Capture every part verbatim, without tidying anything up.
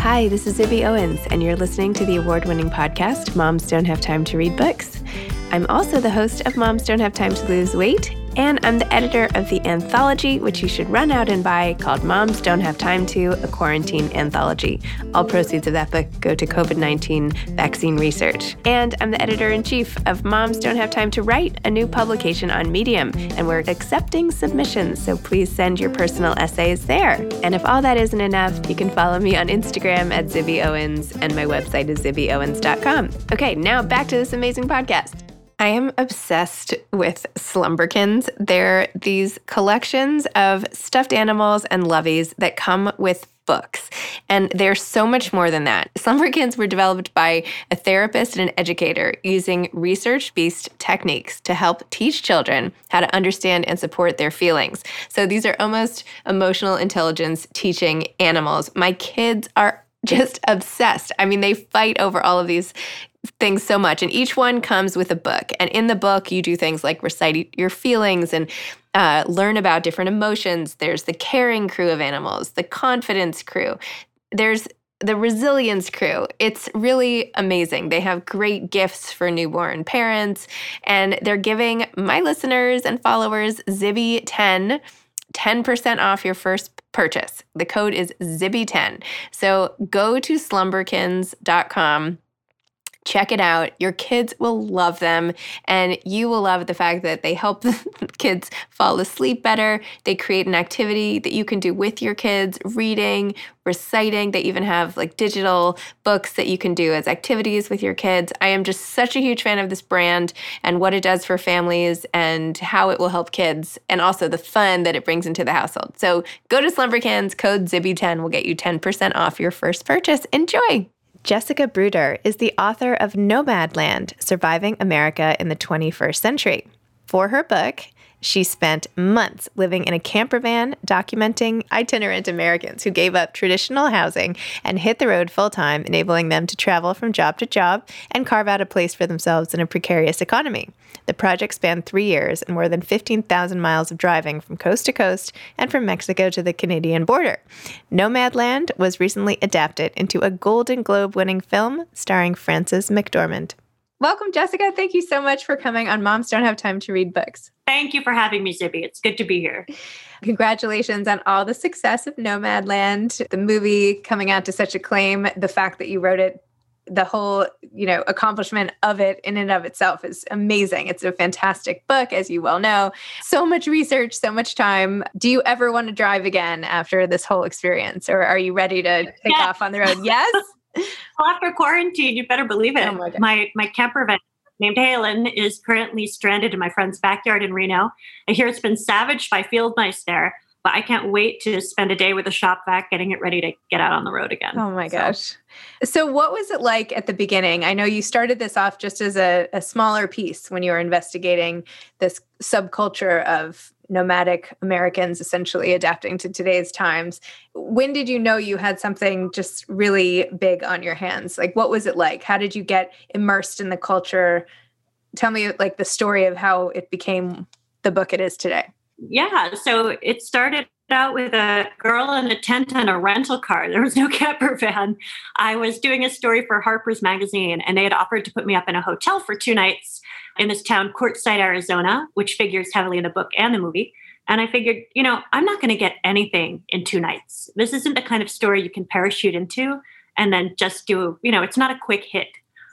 Hi, this is Zibby Owens, and you're listening to the award-winning podcast, Moms Don't Have Time to Read Books. I'm also the host of Moms Don't Have Time to Lose Weight, and I'm the editor of the anthology, which you should run out and buy, called Moms Don't Have Time To, a Quarantine Anthology. All proceeds of that book go to covid nineteen vaccine research. And I'm the editor-in-chief of Moms Don't Have Time to Write, a new publication on Medium, and we're accepting submissions, so please send your personal essays there. And if all that isn't enough, you can follow me on Instagram at Zibby Owens, and my website is zibby owens dot com. Okay, now back to this amazing podcast. I am obsessed with Slumberkins. They're these collections of stuffed animals and loveys that come with books. And they're so much more than that. Slumberkins were developed by a therapist and an educator using research-based techniques to help teach children how to understand and support their feelings. So these are almost emotional intelligence teaching animals. My kids are just obsessed. I mean, they fight over all of these things so much. And each one comes with a book. And in the book, you do things like recite your feelings and uh, learn about different emotions. There's the caring crew of animals, the confidence crew. There's the resilience crew. It's really amazing. They have great gifts for newborn parents. And they're giving my listeners and followers Zibby ten, ten percent off your first purchase. The code is Zibby ten. So go to slumberkins dot com. Check it out. Your kids will love them, and you will love the fact that they help the kids fall asleep better. They create an activity that you can do with your kids, reading, reciting. They even have like digital books that you can do as activities with your kids. I am just such a huge fan of this brand and what it does for families and how it will help kids, and also the fun that it brings into the household. So go to Slumberkins, code Zibby ten will get you ten percent off your first purchase. Enjoy! Jessica Bruder is the author of Nomadland, Surviving America in the twenty-first Century. For her book, she spent months living in a camper van documenting itinerant Americans who gave up traditional housing and hit the road full-time, enabling them to travel from job to job and carve out a place for themselves in a precarious economy. The project spanned three years and more than fifteen thousand miles of driving from coast to coast and from Mexico to the Canadian border. Nomadland was recently adapted into a Golden Globe-winning film starring Frances McDormand. Welcome, Jessica. Thank you so much for coming on Moms Don't Have Time to Read Books. Thank you for having me, Zibby. It's good to be here. Congratulations on all the success of Nomadland, the movie coming out to such acclaim. The fact that you wrote it, the whole, you know, accomplishment of it in and of itself is amazing. It's a fantastic book, as you well know. So much research, so much time. Do you ever want to drive again after this whole experience, or are you ready to take yes. off on the road? Yes? Well, after quarantine, you better believe it. Oh my, my my camper van named Halen is currently stranded in my friend's backyard in Reno. I hear it's been savaged by field mice there, but I can't wait to spend a day with a shop vac getting it ready to get out on the road again. Oh my so. gosh. So what was it like at the beginning? I know you started this off just as a, a smaller piece when you were investigating this subculture of nomadic Americans essentially adapting to today's times. When did you know you had something just really big on your hands? Like, what was it like? How did you get immersed in the culture? Tell me like the story of how it became the book it is today. Yeah. So it started out with a girl in a tent and a rental car. There was no camper van. I was doing a story for Harper's Magazine, and they had offered to put me up in a hotel for two nights in this town, Quartzsite, Arizona, which figures heavily in the book and the movie. And I figured, you know, I'm not going to get anything in two nights. This isn't the kind of story you can parachute into and then just do, you know, it's not a quick hit.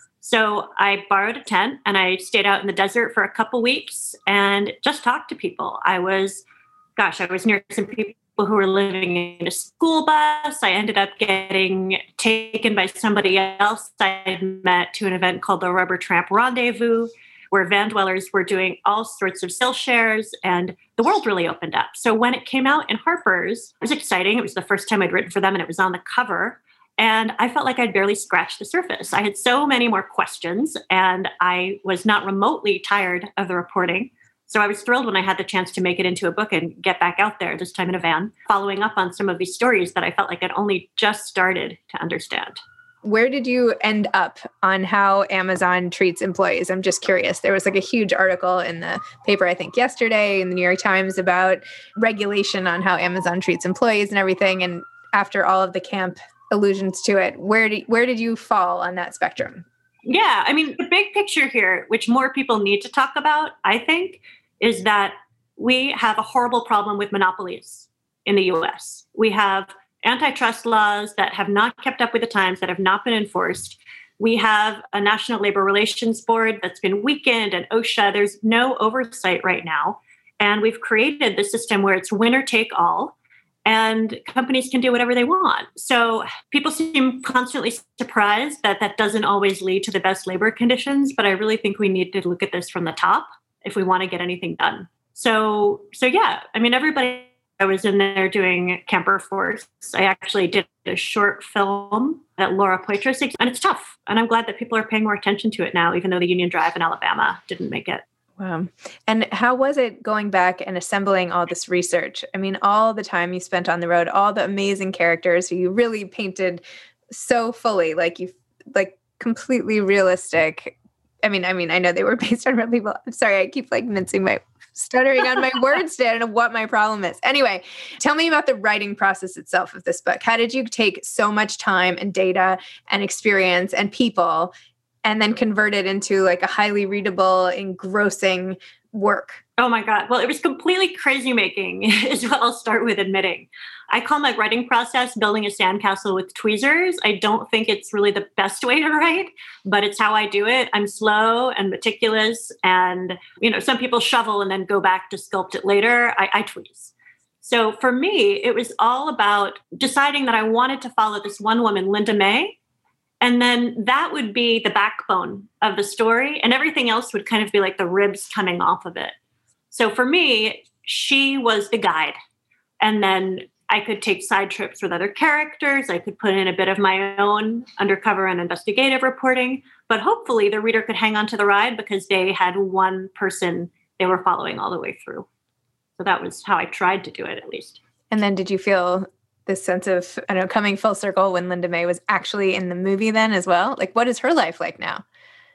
So I borrowed a tent and I stayed out in the desert for a couple weeks and just talked to people. I was, gosh, I was near some people who were living in a school bus. I ended up getting taken by somebody else I had met to an event called the Rubber Tramp Rendezvous, where van dwellers were doing all sorts of still shares, and the world really opened up. So when it came out in Harper's, it was exciting. It was the first time I'd written for them, and it was on the cover. And I felt like I'd barely scratched the surface. I had so many more questions, and I was not remotely tired of the reporting. So I was thrilled when I had the chance to make it into a book and get back out there, this time in a van, following up on some of these stories that I felt like I'd only just started to understand. Where did you end up on how Amazon treats employees? I'm just curious. There was like a huge article in the paper, I think yesterday in the New York Times about regulation on how Amazon treats employees and everything. And after all of the camp allusions to it. Where did, where did you fall on that spectrum? Yeah, I mean, the big picture here, which more people need to talk about, I think, is that we have a horrible problem with monopolies in the U S. We have antitrust laws that have not kept up with the times, that have not been enforced. We have a National Labor Relations Board that's been weakened, and OSHA. There's no oversight right now. And we've created the system where it's winner take all, and companies can do whatever they want. So people seem constantly surprised that that doesn't always lead to the best labor conditions, but I really think we need to look at this from the top if we want to get anything done. So, so yeah, I mean, everybody, I was in there doing Camper Force. I actually did a short film that Laura Poitras, and it's tough. And I'm glad that people are paying more attention to it now, even though the Union Drive in Alabama didn't make it. Wow. And how was it going back and assembling all this research? I mean, all the time you spent on the road, all the amazing characters who you really painted so fully, like you, like completely realistic. I mean, I mean, I know they were based on real people. I'm sorry, I keep like mincing my, stuttering on my words today. I don't know what my problem is. Anyway, tell me about the writing process itself of this book. How did you take so much time and data and experience and people and then convert it into like a highly readable, engrossing work? Oh my God. Well, it was completely crazy making is what I'll start with admitting. I call my writing process building a sandcastle with tweezers. I don't think it's really the best way to write, but it's how I do it. I'm slow and meticulous. And, you know, some people shovel and then go back to sculpt it later. I, I tweeze. So for me, it was all about deciding that I wanted to follow this one woman, Linda May. And then that would be the backbone of the story. And everything else would kind of be like the ribs coming off of it. So for me, she was the guide. And then I could take side trips with other characters. I could put in a bit of my own undercover and investigative reporting. But hopefully the reader could hang on to the ride because they had one person they were following all the way through. So that was how I tried to do it, at least. And then did you feel this sense of, I don't know, coming full circle when Linda May was actually in the movie then as well? Like, what is her life like now?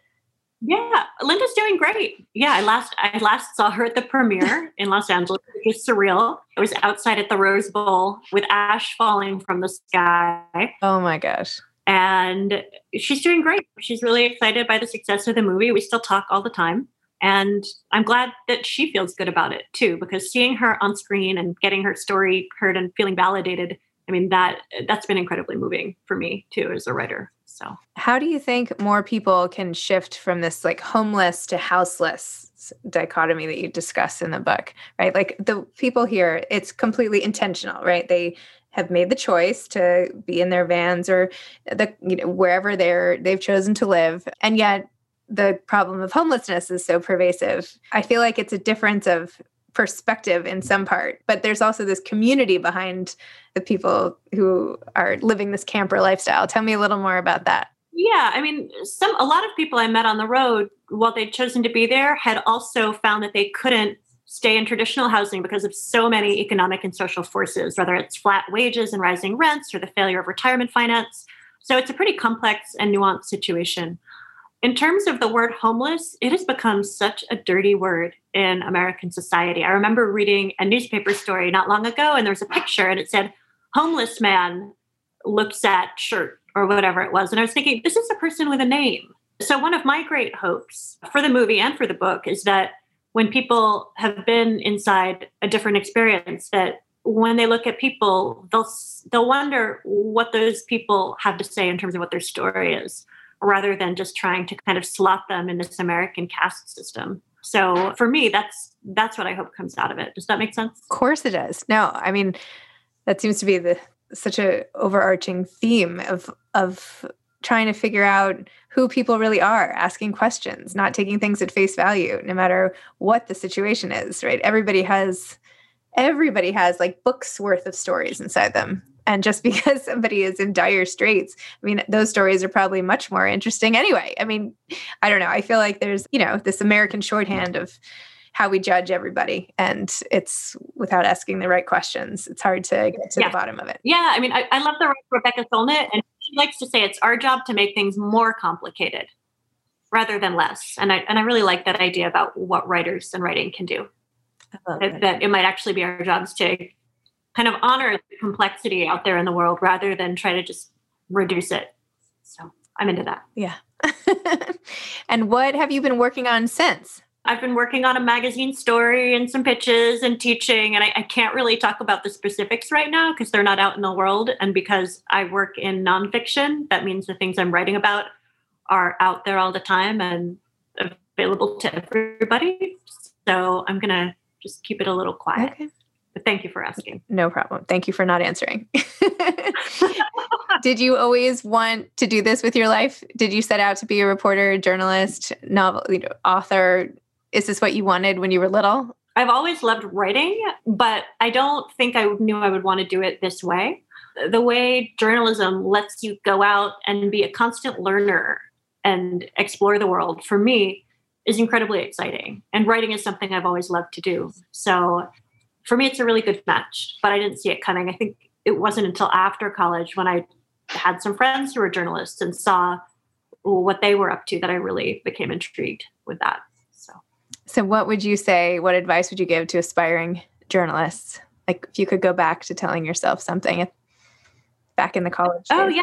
Yeah, Linda's doing great. Yeah, I last I last saw her at the premiere in Los Angeles. It was surreal. I was outside at the Rose Bowl with ash falling from the sky. Oh my gosh. And she's doing great. She's really excited by the success of the movie. We still talk all the time. And I'm glad that she feels good about it too, because seeing her on screen and getting her story heard and feeling validated, I mean, that that's been incredibly moving for me too as a writer. So how do you think more people can shift from this like homeless to houseless dichotomy that you discuss in the book, right? Like the people here, it's completely intentional, right? They have made the choice to be in their vans or the, you know, wherever they're, they've chosen to live. And yet the problem of homelessness is so pervasive. I feel like it's a difference of perspective in some part, but there's also this community behind the people who are living this camper lifestyle. Tell me a little more about that. Yeah, I mean, some a lot of people I met on the road, while they'd chosen to be there, had also found that they couldn't stay in traditional housing because of so many economic and social forces, whether it's flat wages and rising rents or the failure of retirement finance. So it's a pretty complex and nuanced situation. In terms of the word homeless, it has become such a dirty word in American society. I remember reading a newspaper story not long ago, and there was a picture, and it said, homeless man looks at shirt, or whatever it was. And I was thinking, this is a person with a name. So one of my great hopes for the movie and for the book is that when people have been inside a different experience, that when they look at people, they'll they'll wonder what those people have to say in terms of what their story is, rather than just trying to kind of slot them in this American caste system. So for me, that's that's what I hope comes out of it. Does that make sense? Of course it does. No, I mean, that seems to be the such a overarching theme of of trying to figure out who people really are, asking questions, not taking things at face value, no matter what the situation is, right? Everybody has everybody has like books worth of stories inside them. And just because somebody is in dire straits, I mean, those stories are probably much more interesting anyway. I mean, I don't know. I feel like there's, you know, this American shorthand of how we judge everybody. And it's without asking the right questions. It's hard to get to yeah. the bottom of it. Yeah. I mean, I, I love the writer Rebecca Solnit, and she likes to say it's our job to make things more complicated rather than less. And I, and I really like that idea about what writers and writing can do. That, that it might actually be our jobs to kind of honor the complexity out there in the world rather than try to just reduce it. So I'm into that. Yeah. And what have you been working on since? I've been working on a magazine story and some pitches and teaching, and I, I can't really talk about the specifics right now because they're not out in the world. And because I work in nonfiction, that means the things I'm writing about are out there all the time and available to everybody. So I'm going to just keep it a little quiet. Okay. But thank you for asking. No problem. Thank you for not answering. Did you always want to do this with your life? Did you set out to be a reporter, journalist, novel, you know, author? Is this what you wanted when you were little? I've always loved writing, but I don't think I knew I would want to do it this way. The way journalism lets you go out and be a constant learner and explore the world, for me, is incredibly exciting. And writing is something I've always loved to do. So for me, it's a really good match, but I didn't see it coming. I think it wasn't until after college when I had some friends who were journalists and saw what they were up to that I really became intrigued with that. So, so what would you say, what advice would you give to aspiring journalists? Like if you could go back to telling yourself something back in the college days. Oh, yeah.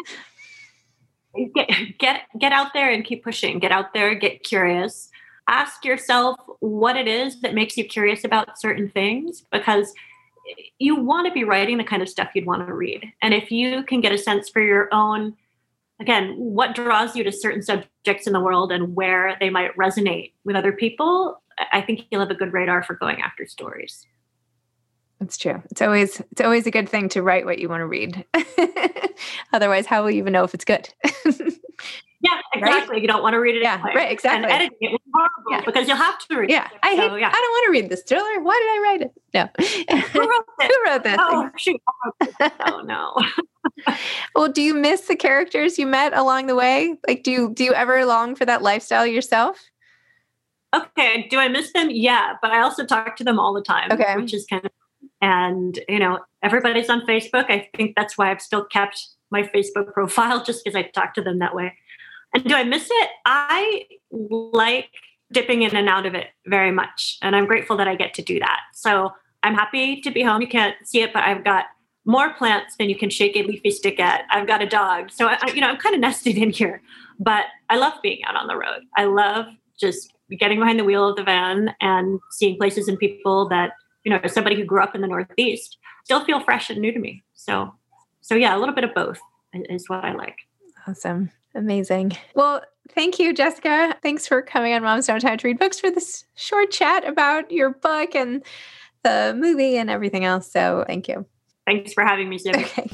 Get, get, get out there and keep pushing. Get out there, get curious. Ask yourself what it is that makes you curious about certain things, because you want to be writing the kind of stuff you'd want to read. And if you can get a sense for your own, again, what draws you to certain subjects in the world and where they might resonate with other people, I think you'll have a good radar for going after stories. That's true. It's always it's always a good thing to write what you want to read. Otherwise, how will you even know if it's good? Yeah, exactly. Right? You don't want to read it. Yeah, anyway. right, exactly. And editing it was horrible yeah. because you'll have to read yeah. it. I hate, so, yeah, I don't want to read this thriller. Why did I write it? No. Who wrote this? Who wrote this? Oh, shoot. Oh, no. Well, do you miss the characters you met along the way? Like, do you do you ever long for that lifestyle yourself? Okay. Do I miss them? Yeah. But I also talk to them all the time, okay. which is kind of, and, you know, everybody's on Facebook. I think that's why I've still kept my Facebook profile, just because I talk to them that way. And do I miss it? I like dipping in and out of it very much. And I'm grateful that I get to do that. So I'm happy to be home. You can't see it, but I've got more plants than you can shake a leafy stick at. I've got a dog. So, I, you know, I'm kind of nested in here. But I love being out on the road. I love just getting behind the wheel of the van and seeing places and people that, you know, as somebody who grew up in the Northeast, still feel fresh and new to me. So, so yeah, a little bit of both is what I like. Awesome. Amazing. Well, thank you, Jessica. Thanks for coming on Moms Don't Have Time to Read Books for this short chat about your book and the movie and everything else. So thank you. Thanks for having me, Zibby. Okay.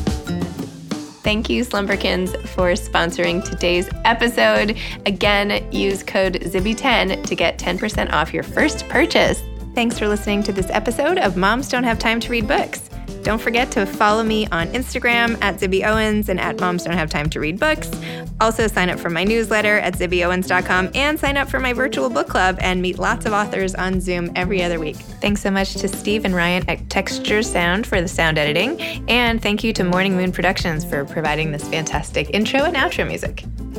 Thank you, Slumberkins, for sponsoring today's episode. Again, use code Zibby ten to get ten percent off your first purchase. Thanks for listening to this episode of Moms Don't Have Time to Read Books. Don't forget to follow me on Instagram at Zibby Owens and at Moms Don't Have Time to Read Books. Also sign up for my newsletter at zibby owens dot com and sign up for my virtual book club and meet lots of authors on Zoom every other week. Thanks so much to Steve and Ryan at Texture Sound for the sound editing. And thank you to Morning Moon Productions for providing this fantastic intro and outro music.